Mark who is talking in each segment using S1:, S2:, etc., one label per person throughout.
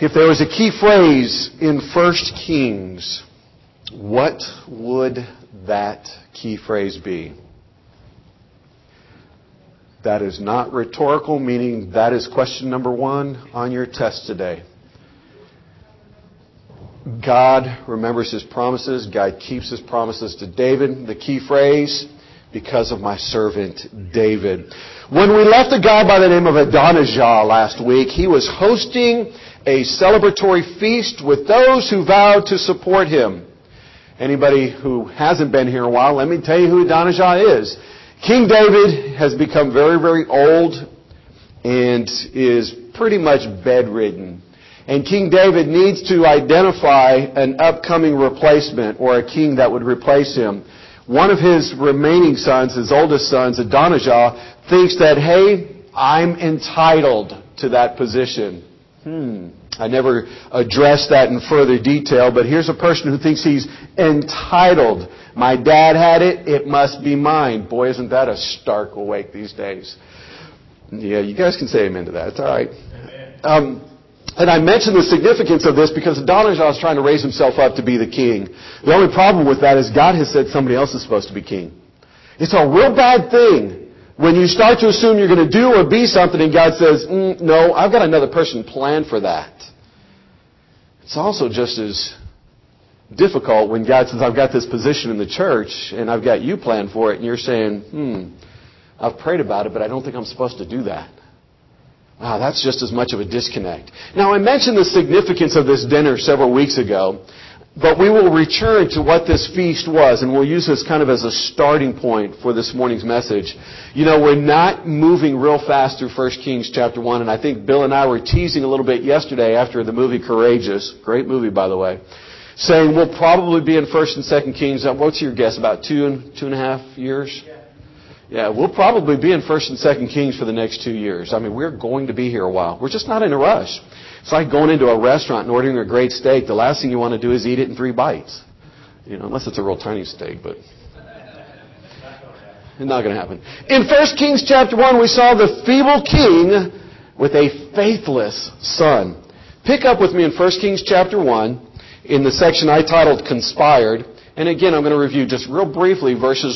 S1: If there was a key phrase in 1 Kings, what would that key phrase be? That is not rhetorical, meaning that is question number 1 on your test today. God remembers His promises. God keeps His promises to David. The key phrase, because of my servant David. When we left a guy by the name of Adonijah last week, he was hosting a celebratory feast with those who vowed to support him. Anybody who hasn't been here a while, let me tell you who Adonijah is. King David has become very, very old and is pretty much bedridden. And King David needs to identify an upcoming replacement or a king that would replace him. One of his remaining sons, his oldest sons, Adonijah, thinks that, hey, I'm entitled to that position. I never addressed that in further detail, but here's a person who thinks he's entitled. My dad had it, it must be mine. Boy, isn't that a stark awake these days. Yeah, you guys can say amen to that. It's all right. And I mention the significance of this because Adonijah is trying to raise himself up to be the king. The only problem with that is God has said somebody else is supposed to be king. It's a real bad thing when you start to assume you're going to do or be something and God says, no, I've got another person planned for that. It's also just as difficult when God says, I've got this position in the church and I've got you planned for it, and you're saying, I've prayed about it, but I don't think I'm supposed to do that. Wow, that's just as much of a disconnect. Now, I mentioned the significance of this dinner several weeks ago, but we will return to what this feast was, and we'll use this kind of as a starting point for this morning's message. You know, we're not moving real fast through 1 Kings chapter 1, and I think Bill and I were teasing a little bit yesterday after the movie Courageous, great movie by the way, saying we'll probably be in 1 and 2 Kings, what's your guess, about 2.5 years? Yeah, we'll probably be in 1 and 2 Kings for the next 2 years. I mean, we're going to be here a while. We're just not in a rush. It's like going into a restaurant and ordering a great steak. The last thing you want to do is eat it in 3 bites. You know, unless it's a real tiny steak, but it's not going to happen. In 1 Kings chapter 1, we saw the feeble king with a faithless son. Pick up with me in 1 Kings chapter 1 in the section I titled Conspired. And again, I'm going to review just real briefly verses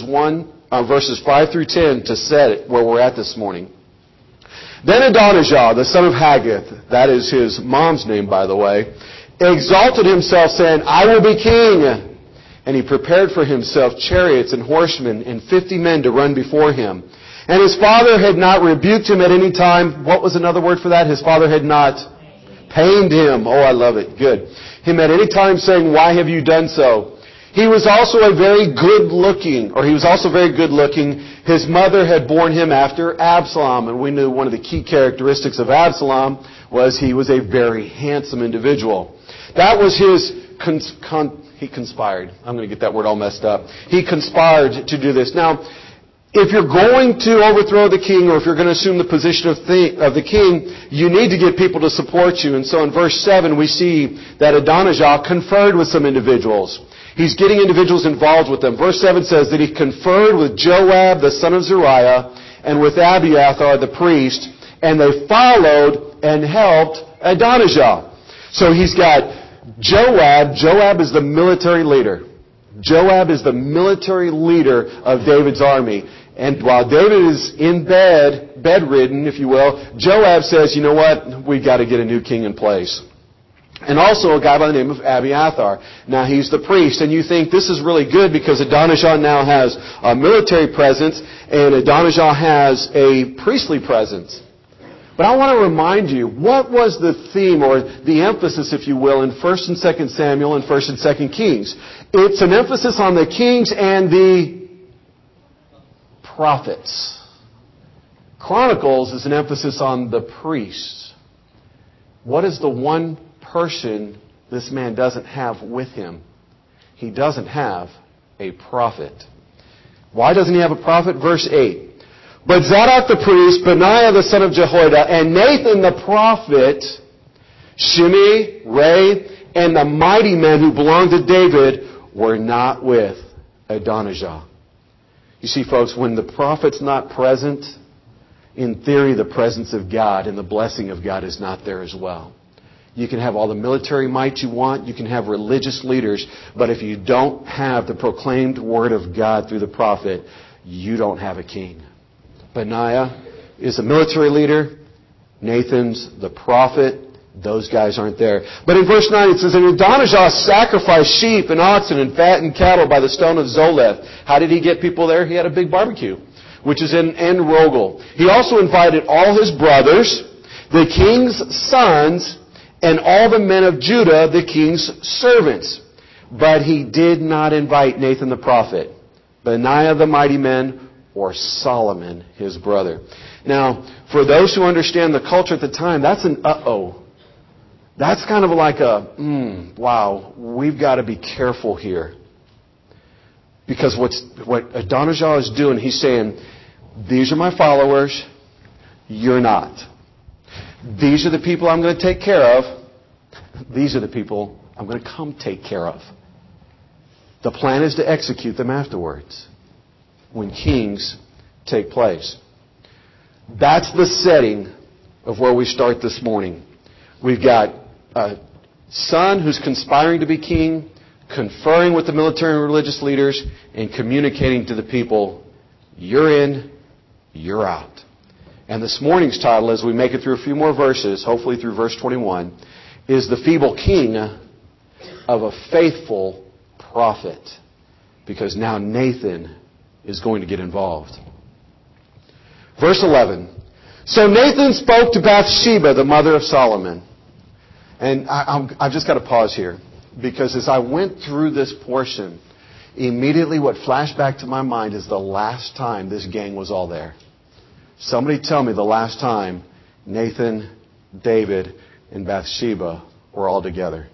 S1: 5 through 10 to set it where we're at this morning. Then Adonijah, the son of Haggith, that is his mom's name, by the way, exalted himself, saying, I will be king. And he prepared for himself chariots and horsemen and 50 men to run before him. And his father had not rebuked him at any time. What was another word for that? His father had not pained him. Oh, I love it. Good. Him at any time saying, why have you done so? He was also very good looking. His mother had borne him after Absalom. And we knew one of the key characteristics of Absalom was he was a very handsome individual. That was he conspired. I'm going to get that word all messed up. He conspired to do this. Now, if you're going to overthrow the king, or if you're going to assume the position of the king, you need to get people to support you. And so in verse 7, we see that Adonijah conferred with some individuals. He's getting individuals involved with them. Verse 7 says that he conferred with Joab, the son of Zeruiah, and with Abiathar, the priest, and they followed and helped Adonijah. So he's got Joab. Joab is the military leader. Joab is the military leader of David's army. And while David is in bedridden, if you will, Joab says, you know what, we've got to get a new king in place. And also a guy by the name of Abiathar. Now he's the priest, and you think this is really good because Adonijah now has a military presence and Adonijah has a priestly presence. But I want to remind you, what was the theme or the emphasis, if you will, in 1 and 2 Samuel and 1 and 2 Kings? It's an emphasis on the kings and the prophets. Chronicles is an emphasis on the priests. What is the one person this man doesn't have with him? He doesn't have a prophet. Why doesn't he have a prophet? Verse 8. But Zadok the priest, Benaiah the son of Jehoiada, and Nathan the prophet, Shimei, Ray, and the mighty men who belonged to David were not with Adonijah. You see, folks, when the prophet's not present, in theory, the presence of God and the blessing of God is not there as well. You can have all the military might you want. You can have religious leaders. But if you don't have the proclaimed word of God through the prophet, you don't have a king. Benaiah is a military leader. Nathan's the prophet. Those guys aren't there. But in verse 9 it says, And Adonijah sacrificed sheep and oxen and fattened cattle by the stone of Zoleth. How did he get people there? He had a big barbecue, which is in En Rogel. He also invited all his brothers, the king's sons, and all the men of Judah, the king's servants. But he did not invite Nathan the prophet, Benaiah the mighty men, or Solomon his brother. Now, for those who understand the culture at the time, that's an uh-oh. That's kind of like a, wow, we've got to be careful here. Because what Adonijah is doing, he's saying, these are my followers, you're not. These are the people I'm going to take care of. These are the people I'm going to come take care of. The plan is to execute them afterwards, when kings take place. That's the setting of where we start this morning. We've got a son who's conspiring to be king, conferring with the military and religious leaders, and communicating to the people, you're in, you're out. And this morning's title, as we make it through a few more verses, hopefully through verse 21, is The Feeble King of a Faithful Prophet. Because now Nathan is going to get involved. Verse 11. So Nathan spoke to Bathsheba, the mother of Solomon. And I've just got to pause here. Because as I went through this portion, immediately what flashed back to my mind is the last time this gang was all there. Somebody tell me the last time Nathan, David, and Bathsheba were all together.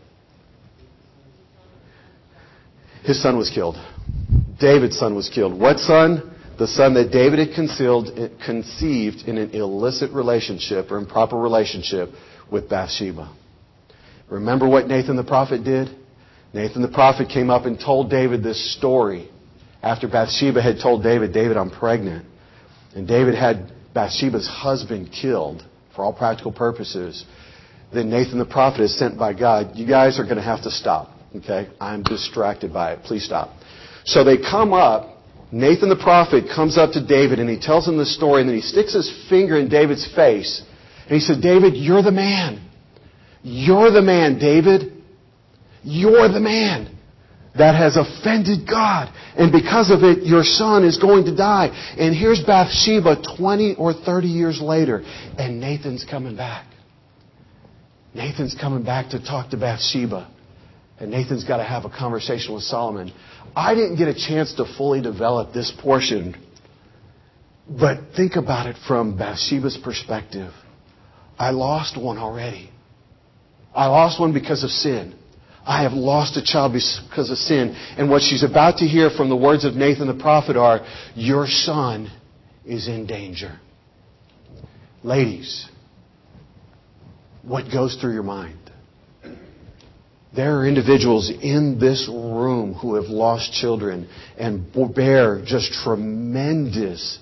S1: His son was killed. David's son was killed. What son? The son that David had conceived in an illicit relationship or improper relationship with Bathsheba. Remember what Nathan the prophet did? Nathan the prophet came up and told David this story. After Bathsheba had told David, David, I'm pregnant. And David had Bathsheba's husband killed for all practical purposes. Then Nathan the prophet is sent by God. You guys are going to have to stop. Okay? I'm distracted by it. Please stop. So they come up. Nathan the prophet comes up to David and he tells him the story, and then he sticks his finger in David's face. And he said, David, you're the man. You're the man, David. You're the man that has offended God. And because of it, your son is going to die. And here's Bathsheba 20 or 30 years later. And Nathan's coming back. Nathan's coming back to talk to Bathsheba. And Nathan's got to have a conversation with Solomon. I didn't get a chance to fully develop this portion. But think about it from Bathsheba's perspective. I lost one already. I lost one because of sin. I have lost a child because of sin. And what she's about to hear from the words of Nathan the prophet are, your son is in danger. Ladies, what goes through your mind? There are individuals in this room who have lost children and bear just tremendous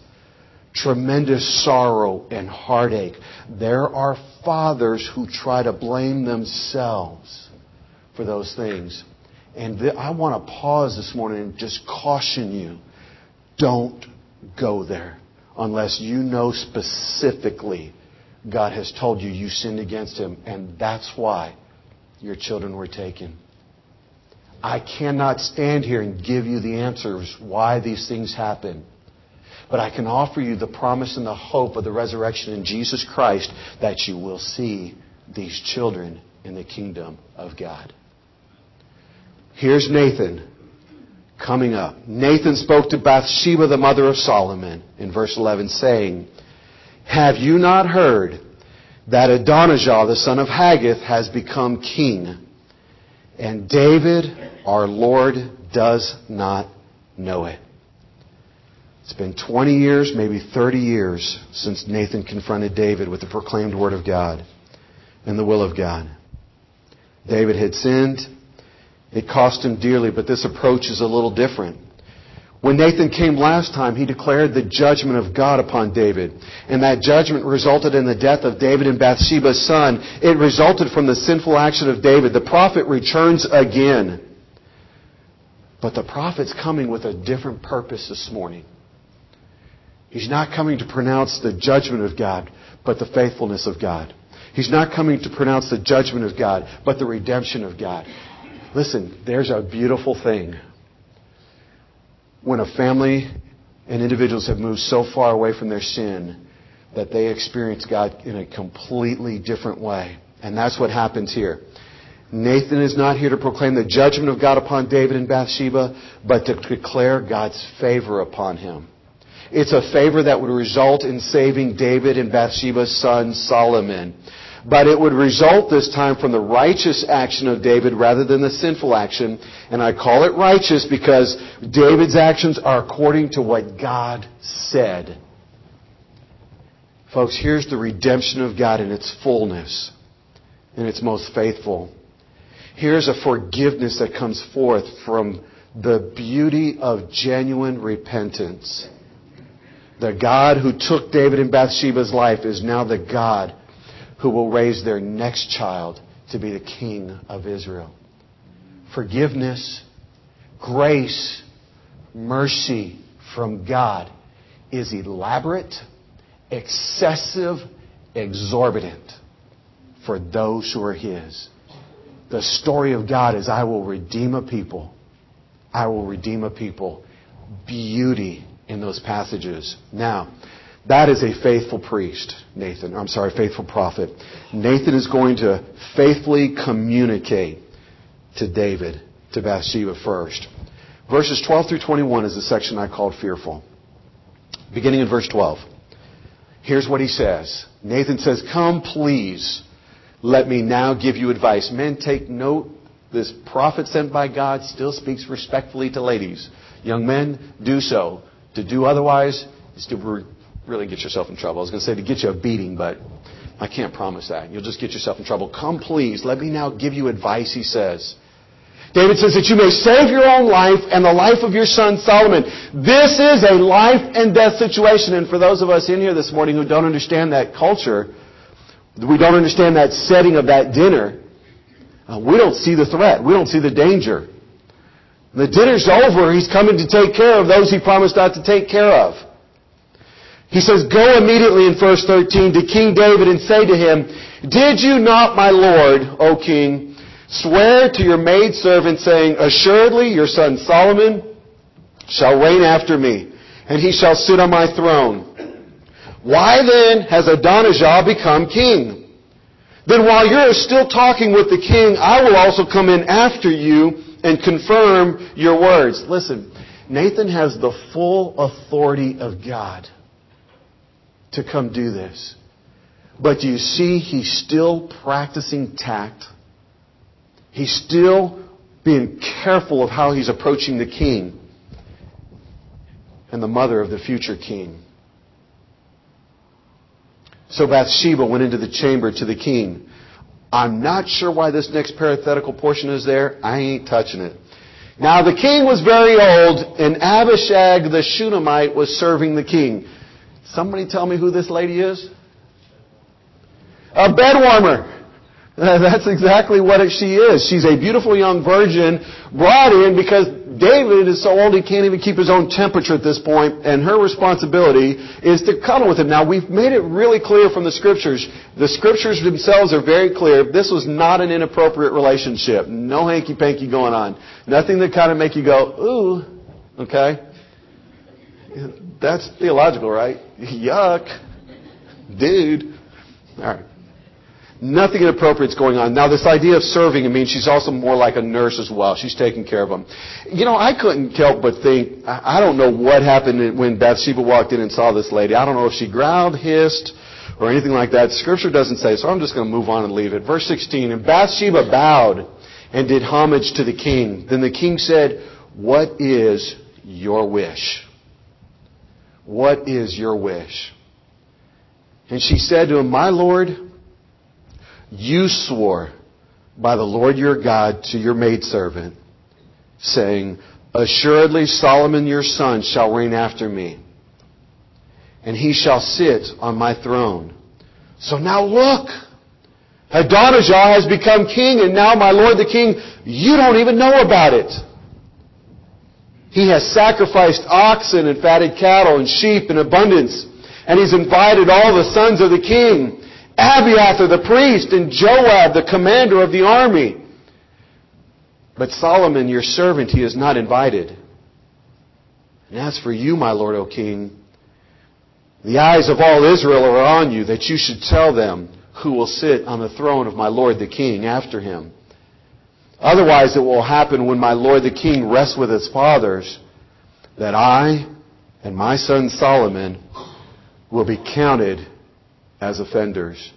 S1: sorrow and heartache. There are fathers who try to blame themselves for those things. And I want to pause this morning and just caution you. Don't go there unless you know specifically God has told you you sinned against Him, and that's why your children were taken. I cannot stand here and give you the answers why these things happen. But I can offer you the promise and the hope of the resurrection in Jesus Christ that you will see these children in the kingdom of God. Here's Nathan coming up. Nathan spoke to Bathsheba, the mother of Solomon, in verse 11, saying, have you not heard that Adonijah, the son of Haggith, has become king? And David, our Lord, does not know it. It's been 20 years, maybe 30 years, since Nathan confronted David with the proclaimed word of God and the will of God. David had sinned. It cost him dearly, but this approach is a little different. When Nathan came last time, he declared the judgment of God upon David. And that judgment resulted in the death of David and Bathsheba's son. It resulted from the sinful action of David. The prophet returns again. But the prophet's coming with a different purpose this morning. He's not coming to pronounce the judgment of God, but the faithfulness of God. He's not coming to pronounce the judgment of God, but the redemption of God. Listen, there's a beautiful thing when a family and individuals have moved so far away from their sin that they experience God in a completely different way. And that's what happens here. Nathan is not here to proclaim the judgment of God upon David and Bathsheba, but to declare God's favor upon him. It's a favor that would result in saving David and Bathsheba's son Solomon. But it would result this time from the righteous action of David rather than the sinful action. And I call it righteous because David's actions are according to what God said. Folks, here's the redemption of God in its fullness, in its most faithful. Here's a forgiveness that comes forth from the beauty of genuine repentance. The God who took David and Bathsheba's life is now the God who will raise their next child to be the king of Israel. Forgiveness, grace, mercy from God is elaborate, excessive, exorbitant for those who are His. The story of God is, I will redeem a people. I will redeem a people. Beauty in those passages. Now, that is a faithful priest, faithful prophet. Nathan is going to faithfully communicate to David, to Bathsheba first. Verses 12 through 21 is the section I called fearful. Beginning in verse 12. Here's what he says. Nathan says, "Come, please, let me now give you advice." Men, take note. This prophet sent by God still speaks respectfully to ladies. Young men, do so. To do otherwise is to really get yourself in trouble. I was going to say to get you a beating, but I can't promise that. You'll just get yourself in trouble. "Come, please, let me now give you advice," he says. David says, "that you may save your own life and the life of your son Solomon." This is a life and death situation. And for those of us in here this morning who don't understand that culture, we don't understand that setting of that dinner, we don't see the threat. We don't see the danger. The dinner's over. He's coming to take care of those he promised not to take care of. He says, "Go immediately," in verse 13, "to King David and say to him, Did you not, my lord, O king, swear to your maidservant, saying, Assuredly your son Solomon shall reign after me, and he shall sit on my throne? Why then has Adonijah become king? Then while you're still talking with the king, I will also come in after you and confirm your words." Listen, Nathan has the full authority of God to come do this. But you see, he's still practicing tact. He's still being careful of how he's approaching the king and the mother of the future king. So Bathsheba went into the chamber to the king. I'm not sure why this next parenthetical portion is there. I ain't touching it. "Now the king was very old, and Abishag the Shunammite was serving the king." Somebody tell me who this lady is? A bedwarmer. That's exactly what she is. She's a beautiful young virgin brought in because David is so old he can't even keep his own temperature at this point, and her responsibility is to cuddle with him. Now, we've made it really clear from the Scriptures. The Scriptures themselves are very clear. This was not an inappropriate relationship. No hanky-panky going on. Nothing that kind of make you go, ooh, okay? That's theological, right? Yuck. Dude. All right. Nothing inappropriate is going on. Now, this idea of serving, I mean, she's also more like a nurse as well. She's taking care of them. You know, I couldn't help but think, I don't know what happened when Bathsheba walked in and saw this lady. I don't know if she growled, hissed, or anything like that. Scripture doesn't say, so I'm just going to move on and leave it. Verse 16, "And Bathsheba bowed and did homage to the king. Then the king said, What is your wish? What is your wish? And she said to him, My lord, you swore by the Lord your God to your maidservant, saying, Assuredly Solomon your son shall reign after me, and he shall sit on my throne. So now look, Adonijah has become king, and now my lord the king, you don't even know about it. He has sacrificed oxen and fatted cattle and sheep in abundance, and he's invited all the sons of the king, Abiathar the priest, and Joab the commander of the army. But Solomon, your servant, he is not invited. And as for you, my lord, O king, the eyes of all Israel are on you, that you should tell them who will sit on the throne of my lord the king after him. Otherwise it will happen when my lord the king rests with his fathers, that I and my son Solomon will be counted as offenders.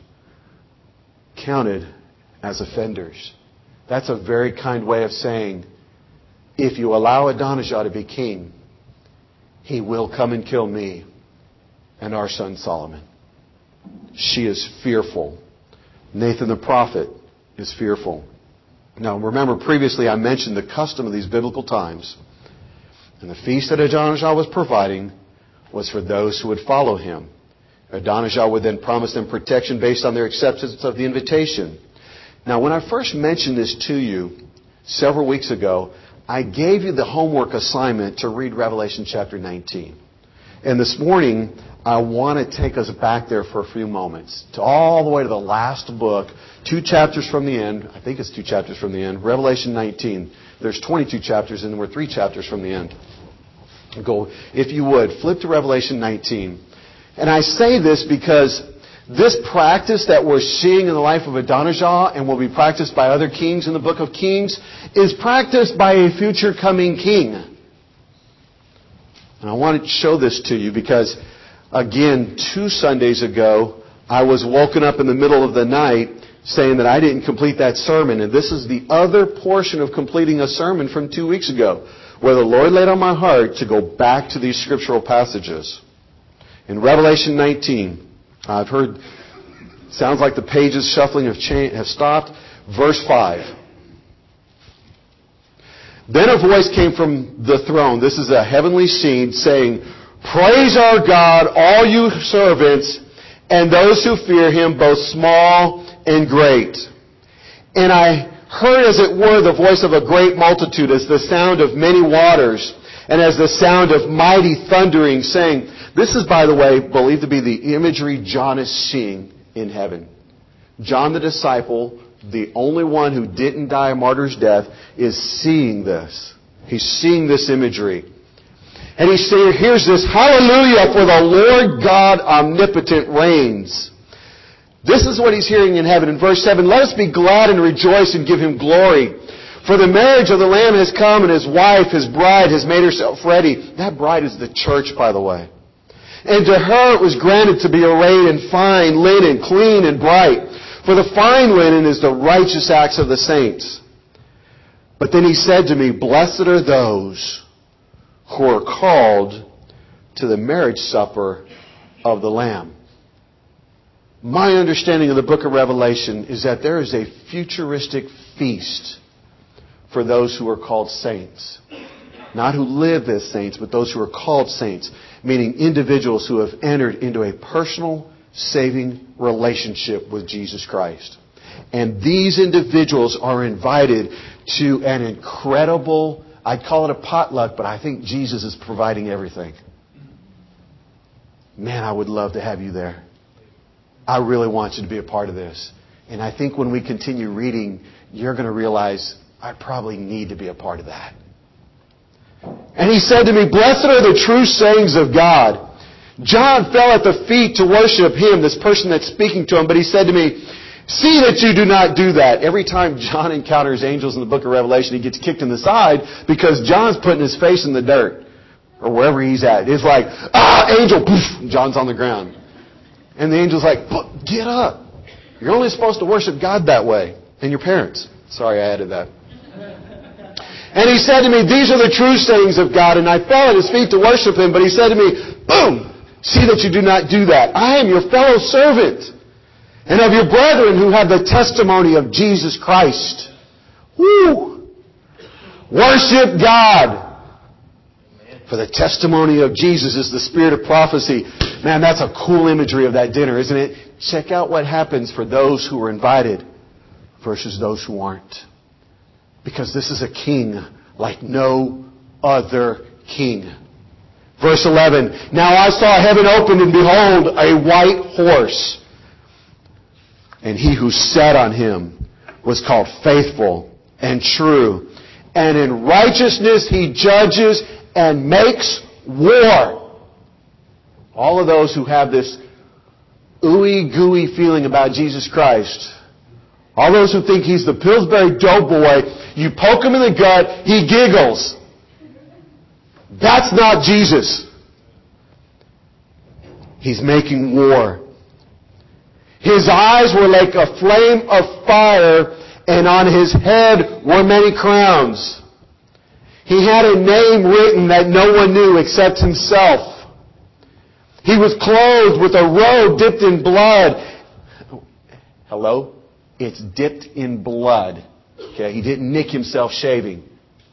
S1: Counted as offenders. That's a very kind way of saying, if you allow Adonijah to be king, he will come and kill me and our son Solomon. She is fearful. Nathan the prophet is fearful. Now remember, previously I mentioned the custom of these biblical times. And the feast that Adonijah was providing was for those who would follow him. Adonijah would then promise them protection based on their acceptance of the invitation. Now, when I first mentioned this to you several weeks ago, I gave you the homework assignment to read Revelation chapter 19. And this morning, I want to take us back there for a few moments, to all the way to the last book, 2 chapters from the end. I think it's 2 chapters from the end. Revelation 19. There's 22 chapters, and we're 3 chapters from the end. Go, if you would, flip to Revelation 19. And I say this because this practice that we're seeing in the life of Adonijah and will be practiced by other kings in the book of Kings is practiced by a future coming king. And I want to show this to you because, again, 2 Sundays ago, I was woken up in the middle of the night saying that I didn't complete that sermon. And this is the other portion of completing a sermon from 2 weeks ago, where the Lord laid on my heart to go back to these scriptural passages. In Revelation 19, I've heard, sounds like the pages shuffling have stopped. Verse 5. Then a voice came from the throne. This is a heavenly scene saying, Praise our God, all you servants, and those who fear him, both small and great. And I heard, as it were, the voice of a great multitude, as the sound of many waters, and as the sound of mighty thundering, saying, this is, by the way, believed to be the imagery John is seeing in heaven. John the disciple, the only one who didn't die a martyr's death, is seeing this. He's seeing this imagery. And he's saying, here's this, hallelujah, for the Lord God omnipotent reigns. This is what he's hearing in heaven. In verse 7, let us be glad and rejoice and give him glory. For the marriage of the Lamb has come, and his wife, his bride, has made herself ready. That bride is the church, by the way. And to her it was granted to be arrayed in fine linen, clean and bright. For the fine linen is the righteous acts of the saints. But then he said to me, Blessed are those who are called to the marriage supper of the Lamb. My understanding of the book of Revelation is that there is a futuristic feast for those who are called saints. Not who live as saints, but those who are called saints. Meaning individuals who have entered into a personal, saving relationship with Jesus Christ. And these individuals are invited to an incredible, I'd call it a potluck, but I think Jesus is providing everything. Man, I would love to have you there. I really want you to be a part of this. And I think when we continue reading, you're going to realize I probably need to be a part of that. And he said to me, Blessed are the true sayings of God. John fell at the feet to worship him, this person that's speaking to him. But he said to me, See that you do not do that. Every time John encounters angels in the book of Revelation, he gets kicked in the side because John's putting his face in the dirt or wherever he's at. It's like, angel, poof, John's on the ground. And the angel's like, get up. You're only supposed to worship God that way. And your parents. Sorry, I added that. And he said to me, These are the true sayings of God. And I fell at his feet to worship him. But he said to me, boom, see that you do not do that. I am your fellow servant and of your brethren who have the testimony of Jesus Christ. Woo! Worship God. For the testimony of Jesus is the spirit of prophecy. Man, that's a cool imagery of that dinner, isn't it? Check out what happens for those who are invited versus those who aren't. Because this is a king like no other king. Verse 11. Now I saw heaven opened, and behold, a white horse. And he who sat on him was called Faithful and True. And in righteousness he judges and makes war. All of those who have this ooey gooey feeling about Jesus Christ, all those who think He's the Pillsbury Doughboy, you poke Him in the gut, He giggles. That's not Jesus. He's making war. His eyes were like a flame of fire, and on His head were many crowns. He had a name written that no one knew except Himself. He was clothed with a robe dipped in blood. Hello? It's dipped in blood. Okay, He didn't nick Himself shaving.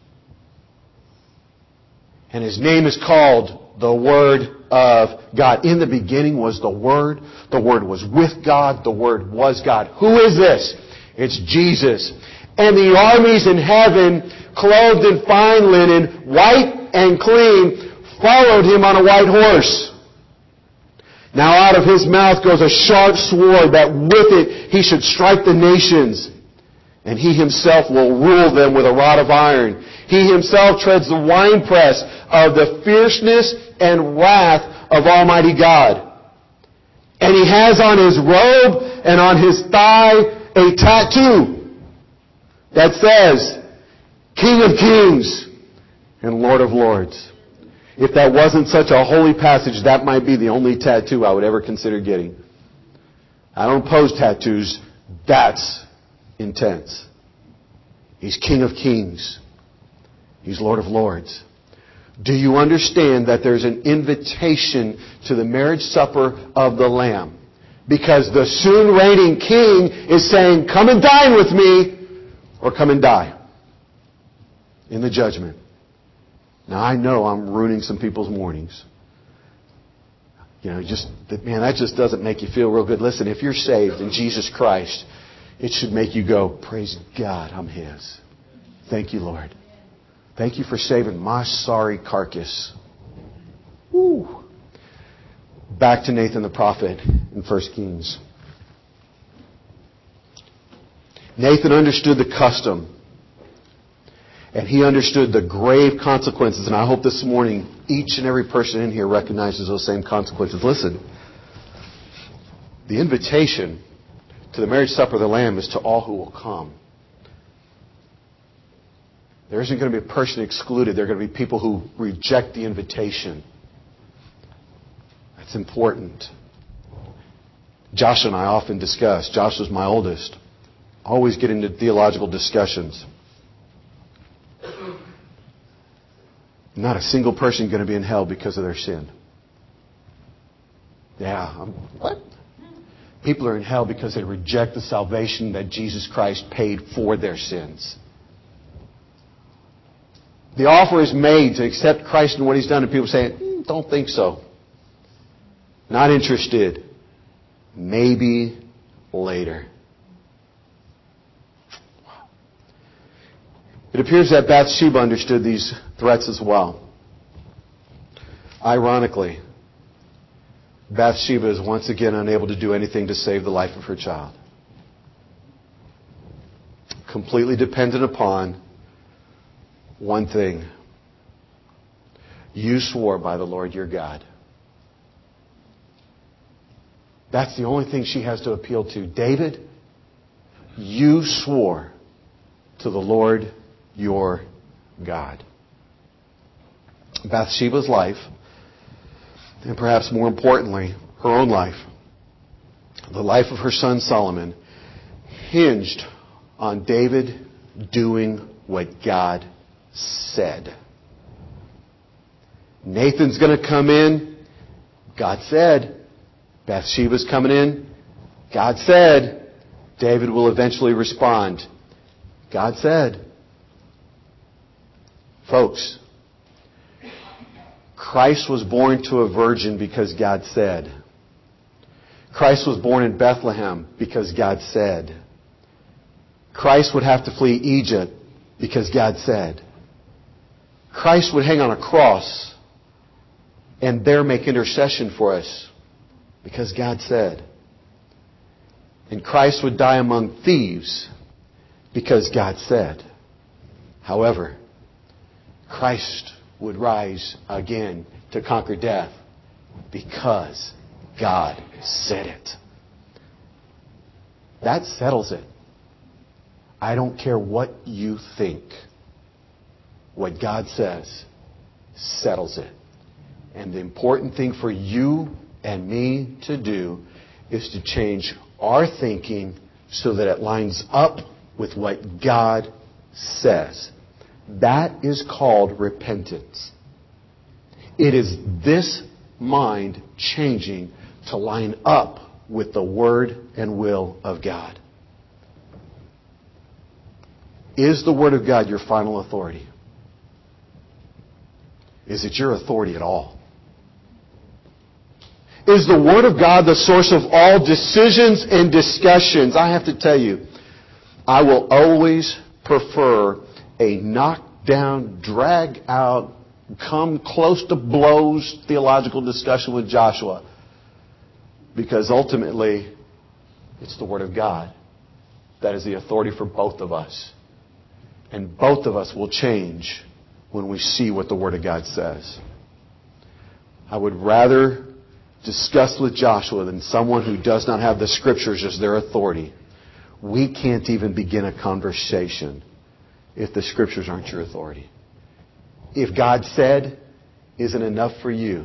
S1: And His name is called the Word of God. In the beginning was the Word. The Word was with God. The Word was God. Who is this? It's Jesus. And the armies in heaven, clothed in fine linen, white and clean, followed Him on a white horse. Now out of His mouth goes a sharp sword, that with it He should strike the nations. And He Himself will rule them with a rod of iron. He Himself treads the winepress of the fierceness and wrath of Almighty God. And He has on His robe and on His thigh a tattoo that says, King of Kings and Lord of Lords. If that wasn't such a holy passage, that might be the only tattoo I would ever consider getting. I don't oppose tattoos. That's intense. He's King of Kings. He's Lord of Lords. Do you understand that there's an invitation to the marriage supper of the Lamb? Because the soon reigning King is saying, come and dine with me, or come and die in the judgment. Now I know I'm ruining some people's mornings. That just doesn't make you feel real good. Listen, if you're saved in Jesus Christ, it should make you go, praise God, I'm His. Thank you, Lord. Thank you for saving my sorry carcass. Woo. Back to Nathan the prophet in 1 Kings. Nathan understood the custom. And he understood the grave consequences. And I hope this morning each and every person in here recognizes those same consequences. Listen, the invitation to the marriage supper of the Lamb is to all who will come. There isn't going to be a person excluded. There are going to be people who reject the invitation. That's important. Josh and I often discuss. Josh is my oldest. Always get into theological discussions. Not a single person going to be in hell because of their sin. What? People are in hell because they reject the salvation that Jesus Christ paid for their sins. The offer is made to accept Christ and what He's done, and people say, don't think so. Not interested. Maybe later. It appears that Bathsheba understood these threats as well. Ironically, Bathsheba is once again unable to do anything to save the life of her child. Completely dependent upon one thing. You swore by the Lord your God. That's the only thing she has to appeal to. David, you swore to the Lord your God. Bathsheba's life, and perhaps more importantly, her own life, the life of her son Solomon, hinged on David doing what God said. Nathan's going to come in. God said. Bathsheba's coming in. God said. David will eventually respond. God said. Folks, Christ was born to a virgin because God said. Christ was born in Bethlehem because God said. Christ would have to flee Egypt because God said. Christ would hang on a cross and there make intercession for us because God said. And Christ would die among thieves because God said. However, Christ would rise again to conquer death because God said it. That settles it. I don't care what you think. What God says settles it. And the important thing for you and me to do is to change our thinking so that it lines up with what God says. That is called repentance. It is this mind changing to line up with the Word and will of God. Is the Word of God your final authority? Is it your authority at all? Is the Word of God the source of all decisions and discussions? I have to tell you, I will always prefer a knockdown, drag out, come close to blows theological discussion with Joshua. Because ultimately, it's the Word of God that is the authority for both of us. And both of us will change when we see what the Word of God says. I would rather discuss with Joshua than someone who does not have the Scriptures as their authority. We can't even begin a conversation if the Scriptures aren't your authority. If God said isn't enough for you.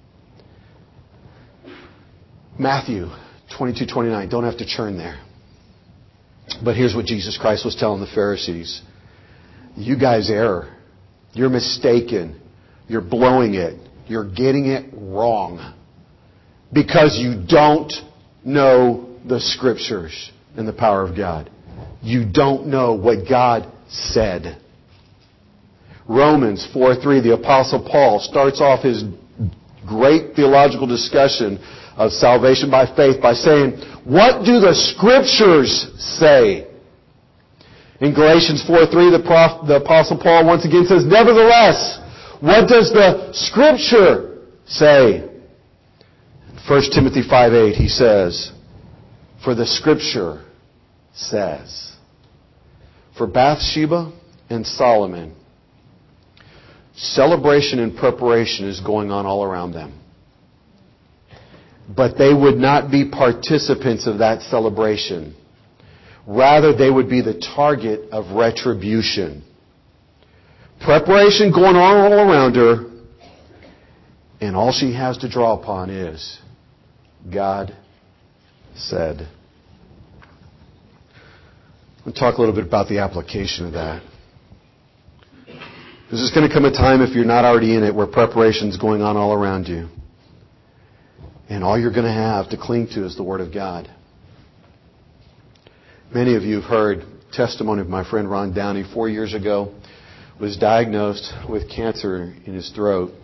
S1: Matthew 22:29. Don't have to turn there. But here's what Jesus Christ was telling the Pharisees. You guys err. You're mistaken. You're blowing it. You're getting it wrong. Because you don't know the Scriptures and the power of God. You don't know what God said. Romans 4:3, the Apostle Paul starts off his great theological discussion of salvation by faith by saying, what do the Scriptures say? In Galatians 4:3, the Apostle Paul once again says, nevertheless, what does the Scripture say? 1 Timothy 5:8, he says, for the Scripture says. For Bathsheba and Solomon, celebration and preparation is going on all around them. But they would not be participants of that celebration. Rather, they would be the target of retribution. Preparation going on all around her, and all she has to draw upon is, God said. We'll talk a little bit about the application of that. There's just going to come a time, if you're not already in it, where preparation's going on all around you. And all you're going to have to cling to is the Word of God. Many of you have heard testimony of my friend Ron Downey. 4 years ago, was diagnosed with cancer in his throat.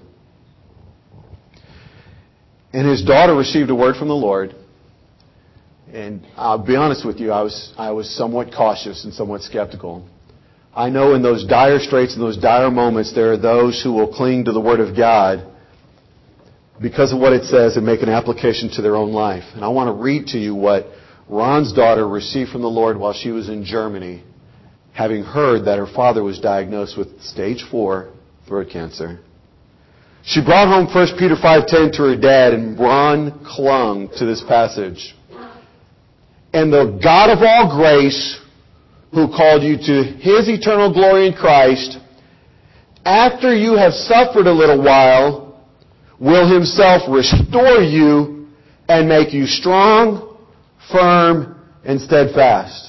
S1: And his daughter received a word from the Lord. And I'll be honest with you, I was somewhat cautious and somewhat skeptical. I know in those dire straits and those dire moments, there are those who will cling to the Word of God because of what it says and make an application to their own life. And I want to read to you what Ron's daughter received from the Lord while she was in Germany, having heard that her father was diagnosed with stage 4 throat cancer. She brought home 1 Peter 5:10 to her dad, and Ron clung to this passage. And the God of all grace, who called you to His eternal glory in Christ, after you have suffered a little while, will Himself restore you and make you strong, firm, and steadfast.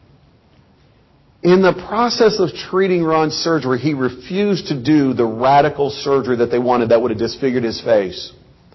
S1: In the process of treating Ron's surgery, he refused to do the radical surgery that they wanted that would have disfigured his face.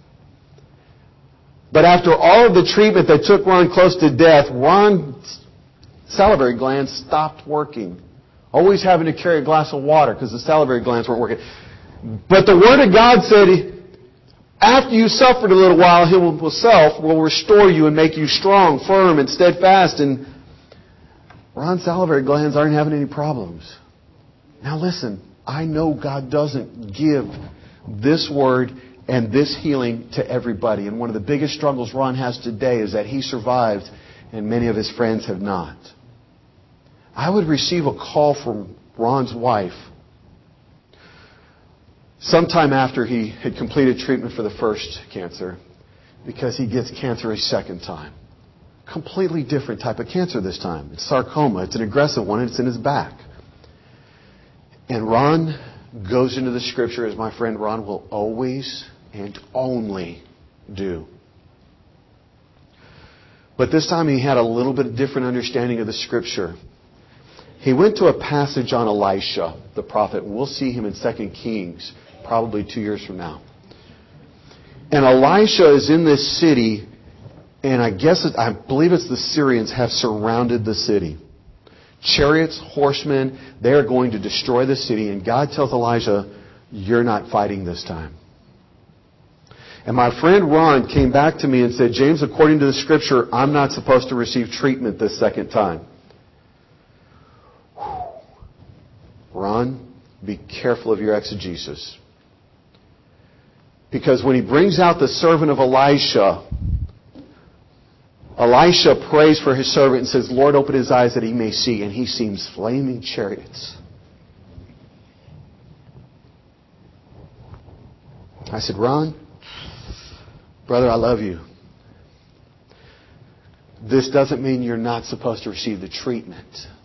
S1: But after all of the treatment that took Ron close to death, Ron's salivary glands stopped working. Always having to carry a glass of water because the salivary glands weren't working. But the Word of God said, after you suffered a little while, He Himself will restore you and make you strong, firm, and steadfast. And Ron's salivary glands aren't having any problems. Now listen, I know God doesn't give this Word and this healing to everybody. And one of the biggest struggles Ron has today is that he survived and many of his friends have not. I would receive a call from Ron's wife sometime after he had completed treatment for the first cancer, because he gets cancer a second time. Completely different type of cancer this time. It's sarcoma. It's an aggressive one, and it's in his back. And Ron goes into the Scripture, as my friend Ron will always and only do. But this time he had a little bit different understanding of the Scripture. He went to a passage on Elisha, the prophet. We'll see him in 2 Kings, probably 2 years from now. And Elisha is in this city, and I believe it's the Syrians have surrounded the city. Chariots, horsemen, they are going to destroy the city. And God tells Elijah, you're not fighting this time. And my friend Ron came back to me and said, James, according to the Scripture, I'm not supposed to receive treatment this second time. Ron, be careful of your exegesis. Because when he brings out the servant of Elisha, Elisha prays for his servant and says, Lord, open his eyes that he may see. And he sees flaming chariots. I said, Ron, brother, I love you. This doesn't mean you're not supposed to receive the treatment.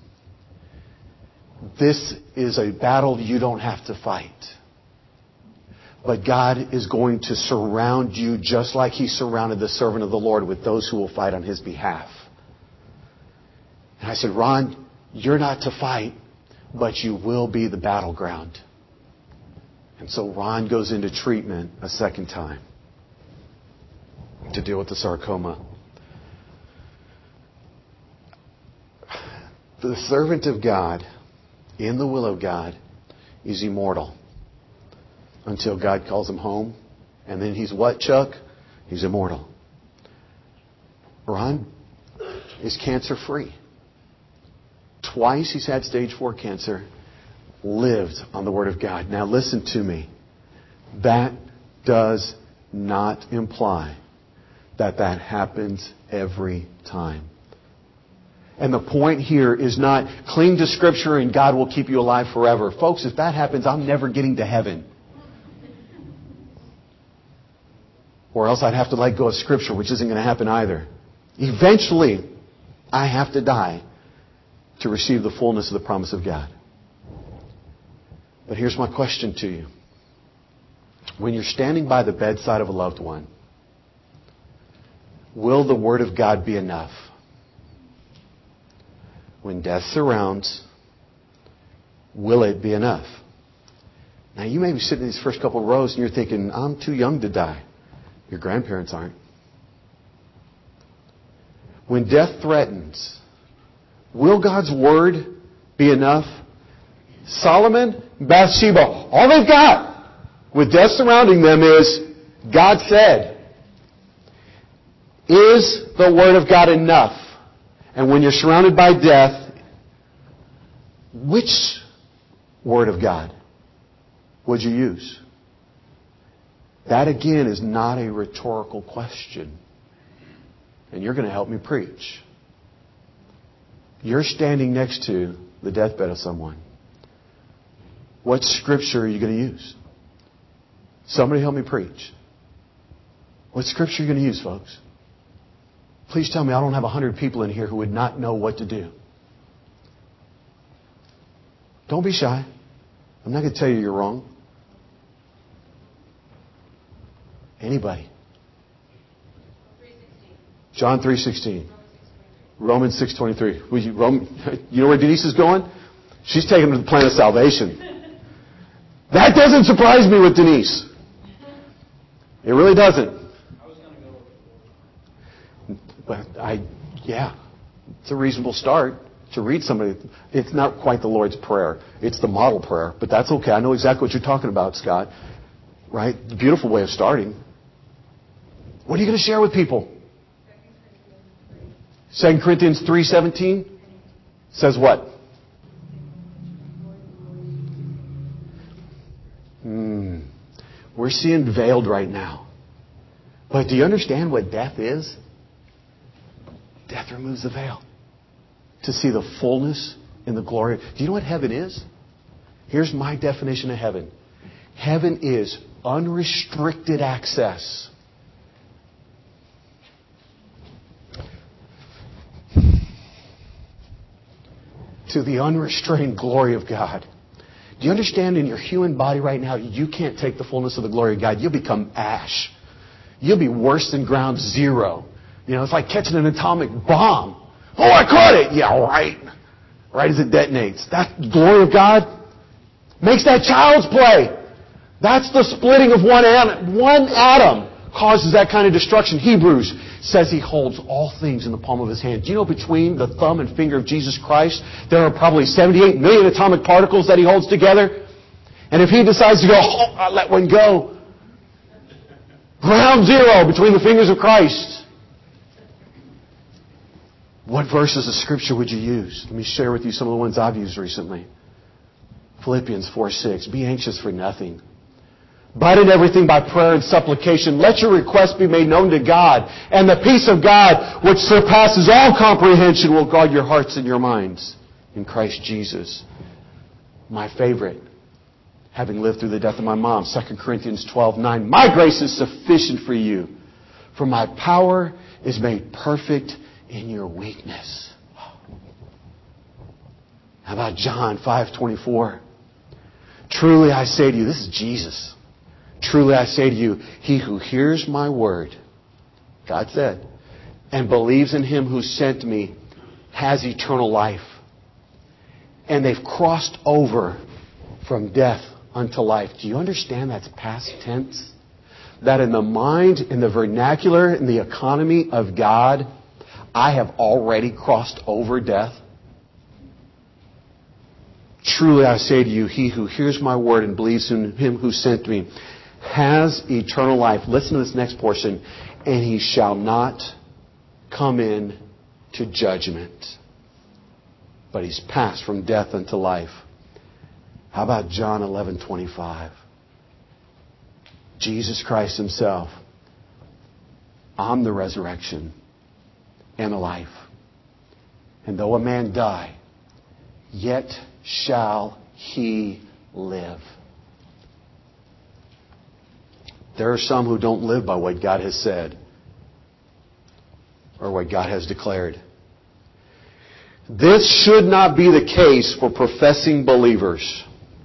S1: This is a battle you don't have to fight. But God is going to surround you just like He surrounded the servant of the Lord with those who will fight on His behalf. And I said, Ron, you're not to fight, but you will be the battleground. And so Ron goes into treatment a second time to deal with the sarcoma. The servant of God, in the will of God, is immortal until God calls him home. And then he's what, Chuck? He's immortal. Ron is cancer-free. Twice he's had stage 4 cancer, lived on the Word of God. Now listen to me. That does not imply that happens every time. And the point here is not cling to Scripture and God will keep you alive forever. Folks, if that happens, I'm never getting to heaven. Or else I'd have to let go of Scripture, which isn't going to happen either. Eventually, I have to die to receive the fullness of the promise of God. But here's my question to you. When you're standing by the bedside of a loved one, will the Word of God be enough? When death surrounds, will it be enough? Now, you may be sitting in these first couple of rows and you're thinking, I'm too young to die. Your grandparents aren't. When death threatens, will God's Word be enough? Solomon, Bathsheba, all they've got with death surrounding them is, God said. Is the Word of God enough? And when you're surrounded by death, which Word of God would you use? That again is not a rhetorical question. And you're going to help me preach. You're standing next to the deathbed of someone. What Scripture are you going to use? Somebody help me preach. What Scripture are you going to use, folks? Please tell me I don't have 100 people in here who would not know what to do. Don't be shy. I'm not going to tell you you're wrong. Anybody? John 3:16. Romans 6:23. You know where Denise is going? She's taking him to the plan of salvation. That doesn't surprise me with Denise. It really doesn't. But it's a reasonable start. to read somebody. It's not quite the Lord's Prayer. It's the model prayer, but that's okay. I know exactly what you're talking about, Scott. Right? Beautiful way of starting. What are you going to share with people? 2 Corinthians 3:17 says what? We're seeing veiled right now. But do you understand what death is? Death removes the veil. To see the fullness and the glory. Do you know what heaven is? Here's my definition of heaven. Heaven is unrestricted access to the unrestrained glory of God. Do you understand in your human body right now, you can't take the fullness of the glory of God. You'll become ash. You'll be worse than ground zero. It's like catching an atomic bomb. Oh, I caught it! Yeah, right. Right as it detonates. That glory of God makes that child's play. That's the splitting of one atom. One atom causes that kind of destruction. Hebrews says He holds all things in the palm of His hand. Do you know between the thumb and finger of Jesus Christ, there are probably 78 million atomic particles that He holds together? And if He decides to go, I'll let one go. Ground zero between the fingers of Christ. What verses of Scripture would you use? Let me share with you some of the ones I've used recently. Philippians 4:6. Be anxious for nothing, but in everything by prayer and supplication, let your requests be made known to God. And the peace of God, which surpasses all comprehension, will guard your hearts and your minds in Christ Jesus. My favorite, having lived through the death of my mom, 2 Corinthians 12:9. My grace is sufficient for you, for my power is made perfect in your weakness. How about John 5:24? Truly I say to you, this is Jesus. Truly I say to you, he who hears my word, God said, and believes in Him who sent me has eternal life. And they've crossed over from death unto life. Do you understand that's past tense? That in the mind, in the vernacular, in the economy of God, I have already crossed over death. Truly I say to you, he who hears my word and believes in Him who sent me has eternal life. Listen to this next portion. And he shall not come in to judgment, but he's passed from death unto life. How about John 11:25? Jesus Christ Himself. I'm the resurrection and the life. And though a man die, yet shall he live. There are some who don't live by what God has said or what God has declared. This should not be the case for professing believers.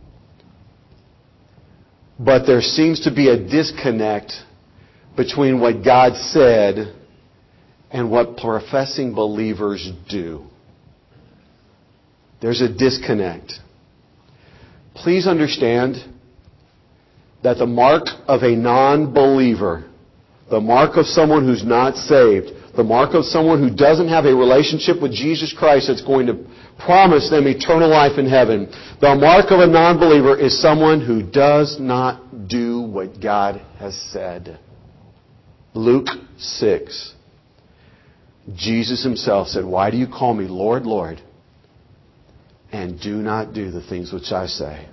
S1: But there seems to be a disconnect between what God said and what professing believers do. There's a disconnect. Please understand that the mark of a non-believer, the mark of someone who's not saved, the mark of someone who doesn't have a relationship with Jesus Christ that's going to promise them eternal life in heaven, the mark of a non-believer is someone who does not do what God has said. Luke 6. Jesus Himself said, why do you call me Lord, Lord, and do not do the things which I say?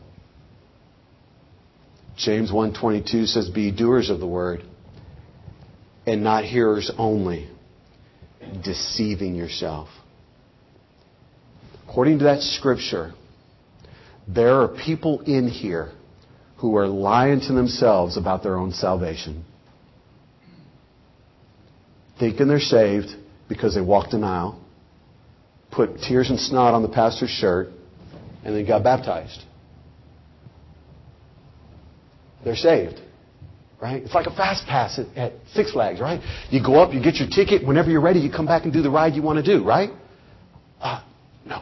S1: James 1:22 says, be doers of the word and not hearers only, deceiving yourself. According to that scripture, there are people in here who are lying to themselves about their own salvation. Thinking they're saved because they walked an aisle, put tears and snot on the pastor's shirt, and then got baptized. They're saved. Right? It's like a fast pass at Six Flags, right? You go up, you get your ticket. Whenever you're ready, you come back and do the ride you want to do, right? No.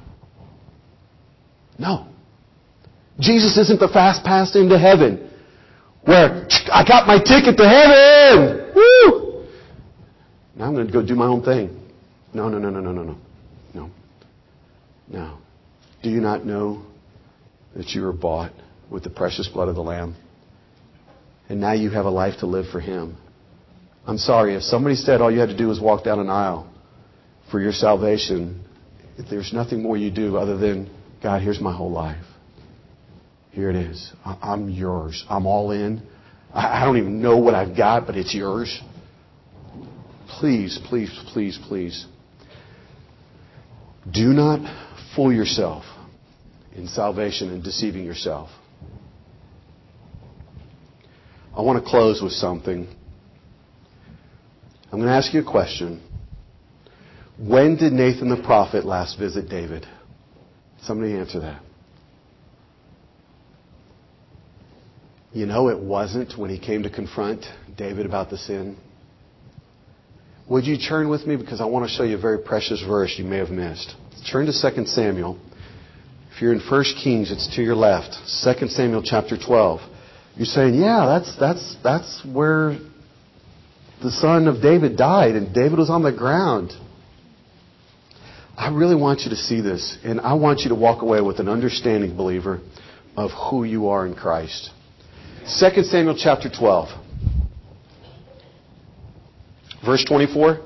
S1: No. Jesus isn't the fast pass into heaven where I got my ticket to heaven. Woo! Now I'm going to go do my own thing. No. No. Do you not know that you were bought with the precious blood of the Lamb? And now you have a life to live for Him. I'm sorry, if somebody said all you had to do was walk down an aisle for your salvation, there's nothing more you do other than, God, here's my whole life. Here it is. I'm yours. I'm all in. I don't even know what I've got, but it's yours. Please, please, please, please. Do not fool yourself in salvation and deceiving yourself. I want to close with something. I'm going to ask you a question. When did Nathan the prophet last visit David? Somebody answer that. You know, it wasn't when he came to confront David about the sin. Would you turn with me? Because I want to show you a very precious verse you may have missed. Turn to 2 Samuel. If you're in 1 Kings, it's to your left. 2 Samuel chapter 12. You're saying, yeah, that's where the son of David died, and David was on the ground. I really want you to see this, and I want you to walk away with an understanding, believer, of who you are in Christ. 2 Samuel chapter 12. Verse 24.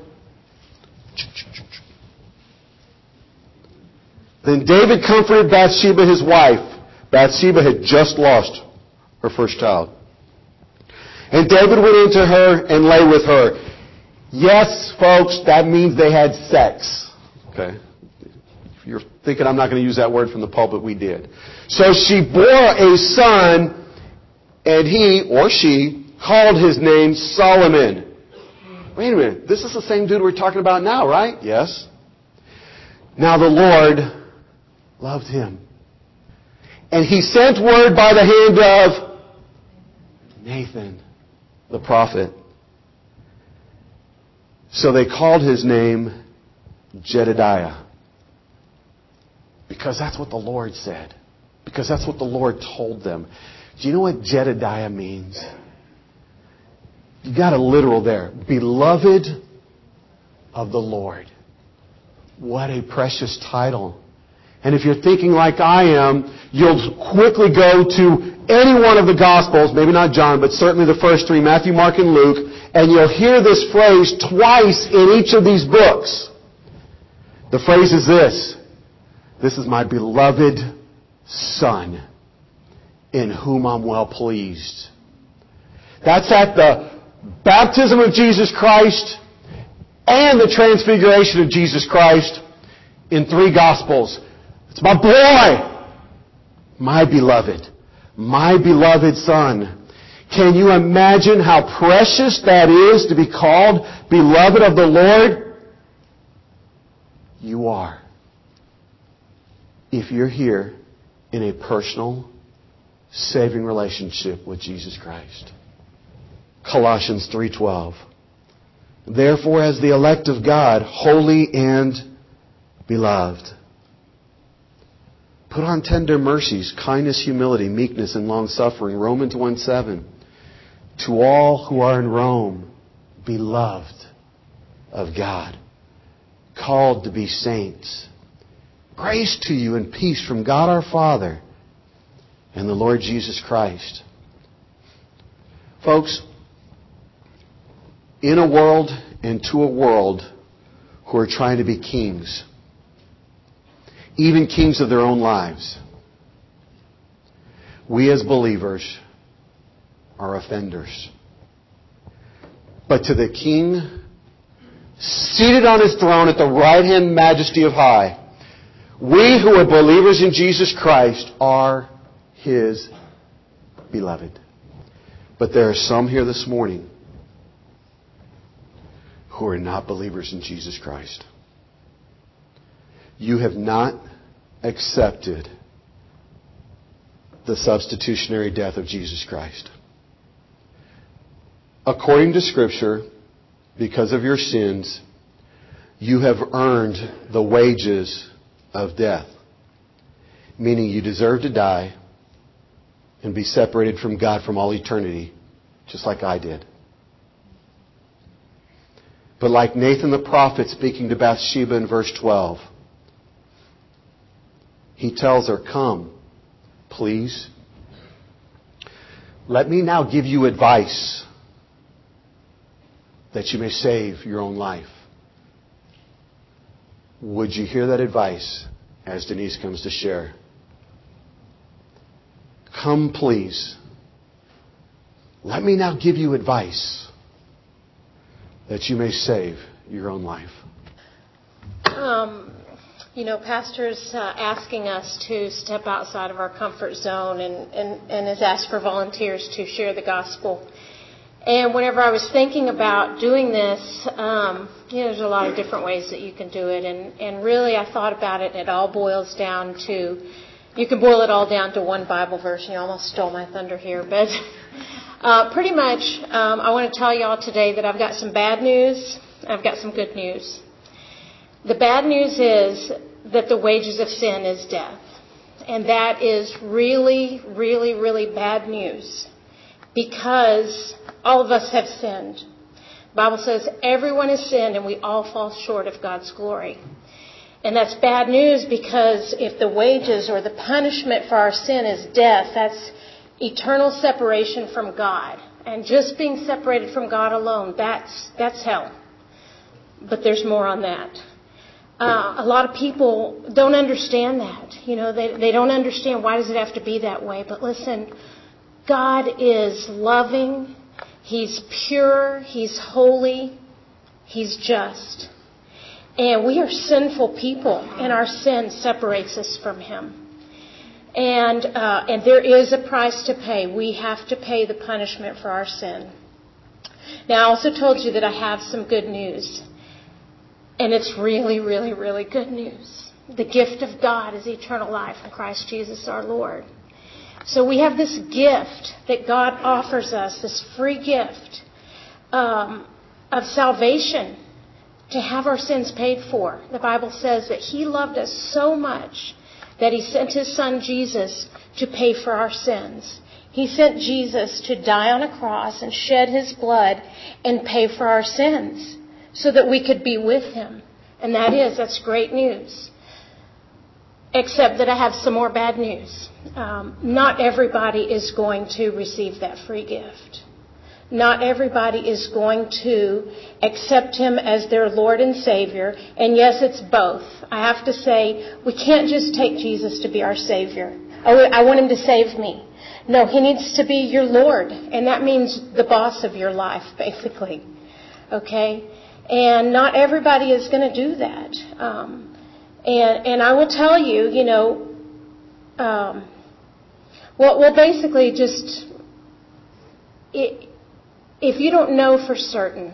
S1: Then David comforted Bathsheba, his wife. Bathsheba had just lost her first child. And David went into her and lay with her. Yes, folks, that means they had sex. Okay? If you're thinking I'm not going to use that word from the pulpit, we did. So she bore a son, and he, or she, called his name Solomon. Wait a minute. This is the same dude we're talking about now, right? Yes. Now the Lord loved him. And He sent word by the hand of Nathan, the prophet. So they called his name Jedediah. Because that's what the Lord said. Because that's what the Lord told them. Do you know what Jedediah means? You got a literal there. Beloved of the Lord. What a precious title. And if you're thinking like I am, you'll quickly go to any one of the Gospels, maybe not John, but certainly the first three, Matthew, Mark, and Luke, and you'll hear this phrase twice in each of these books. The phrase is this: this is my beloved Son, in whom I'm well pleased. That's at the baptism of Jesus Christ and the transfiguration of Jesus Christ in three Gospels. It's my boy, my beloved Son. Can you imagine how precious that is to be called beloved of the Lord? You are. If you're here in a personal, saving relationship with Jesus Christ. Colossians 3:12. Therefore, as the elect of God, holy and beloved, put on tender mercies, kindness, humility, meekness, and long-suffering. Romans 1:7. To all who are in Rome, beloved of God, called to be saints. Grace to you and peace from God our Father and the Lord Jesus Christ. Folks, in a world and to a world who are trying to be kings, even kings of their own lives, we as believers are offenders. But to the King, seated on His throne at the right-hand majesty of high, we who are believers in Jesus Christ are His beloved. But there are some here this morning who are not believers in Jesus Christ. You have not accepted the substitutionary death of Jesus Christ. According to Scripture, because of your sins, you have earned the wages of death. Meaning you deserve to die and be separated from God from all eternity, just like I did. But like Nathan the prophet speaking to Bathsheba in verse 12, He tells her, come, please. Let me now give you advice that you may save your own life. Would you hear that advice as Denise comes to share? Come, please. Let me now give you advice that you may save your own life.
S2: Pastor's asking us to step outside of our comfort zone and has asked for volunteers to share the gospel. And whenever I was thinking about doing this, there's a lot of different ways that you can do it. And really, I thought about it, and it all boils down to, you can boil it all down to one Bible verse. You almost stole my thunder here. But pretty much, I want to tell you all today that I've got some bad news. I've got some good news. The bad news is that the wages of sin is death. And that is really, really, really bad news. Because all of us have sinned. The Bible says everyone has sinned and we all fall short of God's glory. And that's bad news because if the wages or the punishment for our sin is death, that's eternal separation from God. And just being separated from God alone, that's hell. But there's more on that. A lot of people don't understand that. They don't understand why does it have to be that way. But listen, God is loving, He's pure, He's holy, He's just. And we are sinful people, and our sin separates us from Him. And there is a price to pay. We have to pay the punishment for our sin. Now, I also told you that I have some good news. And it's really, really, really good news. The gift of God is eternal life in Christ Jesus our Lord. So we have this gift that God offers us, this free gift of salvation to have our sins paid for. The Bible says that He loved us so much that He sent His Son Jesus to pay for our sins. He sent Jesus to die on a cross and shed His blood and pay for our sins so that we could be with Him. And that's great news. Except that I have some more bad news. Not everybody is going to receive that free gift. Not everybody is going to accept Him as their Lord and Savior. And yes, it's both. I have to say, we can't just take Jesus to be our Savior. Oh, I want Him to save me. No, He needs to be your Lord. And that means the boss of your life, basically. Okay? And not everybody is going to do that. And I will tell you, basically just, if you don't know for certain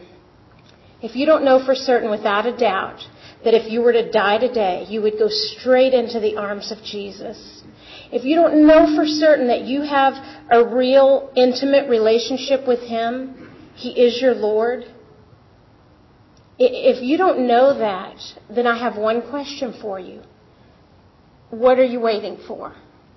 S2: without a doubt that if you were to die today, you would go straight into the arms of Jesus. If you don't know for certain that you have a real intimate relationship with Him, He is your Lord. If you don't know that, then I have one question for you. What are you waiting for?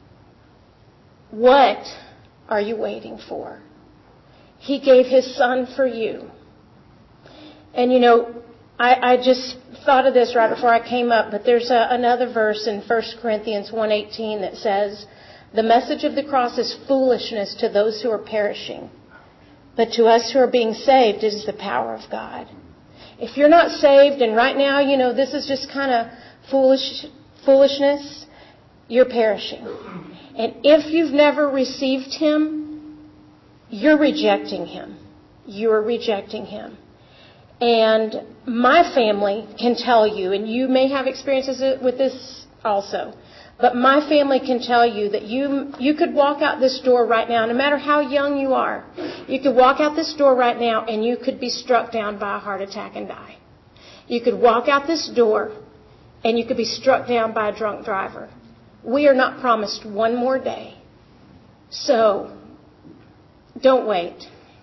S2: What are you waiting for? He gave His Son for you. And I just thought of this right before I came up, but there's another verse in 1 Corinthians 1:18 that says, the message of the cross is foolishness to those who are perishing, but to us who are being saved, it is the power of God. If you're not saved, and right now, this is just kind of foolishness, you're perishing. And if you've never received Him, you're rejecting Him. You're rejecting Him. And my family can tell you, and you may have experiences with this also, but my family can tell you that you could walk out this door right now, no matter how young you are, you could walk out this door right now and you could be struck down by a heart attack and die. You could walk out this door and you could be struck down by a drunk driver. We are not promised one more day. So, don't wait.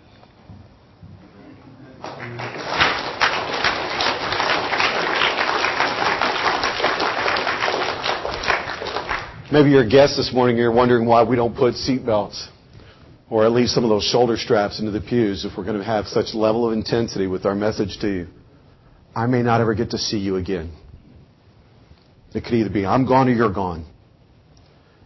S1: Maybe you're a guest this morning, you're wondering why we don't put seatbelts or at least some of those shoulder straps into the pews if we're going to have such level of intensity with our message to you. I may not ever get to see you again. It could either be I'm gone or you're gone.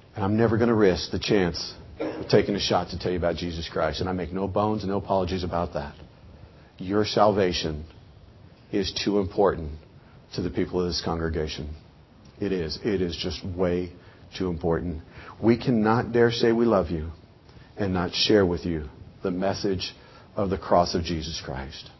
S1: And I'm never going to risk the chance of taking a shot to tell you about Jesus Christ. And I make no bones and no apologies about that. Your salvation is too important to the people of this congregation. It is. It is just way too important. We cannot dare say we love you and not share with you the message of the cross of Jesus Christ.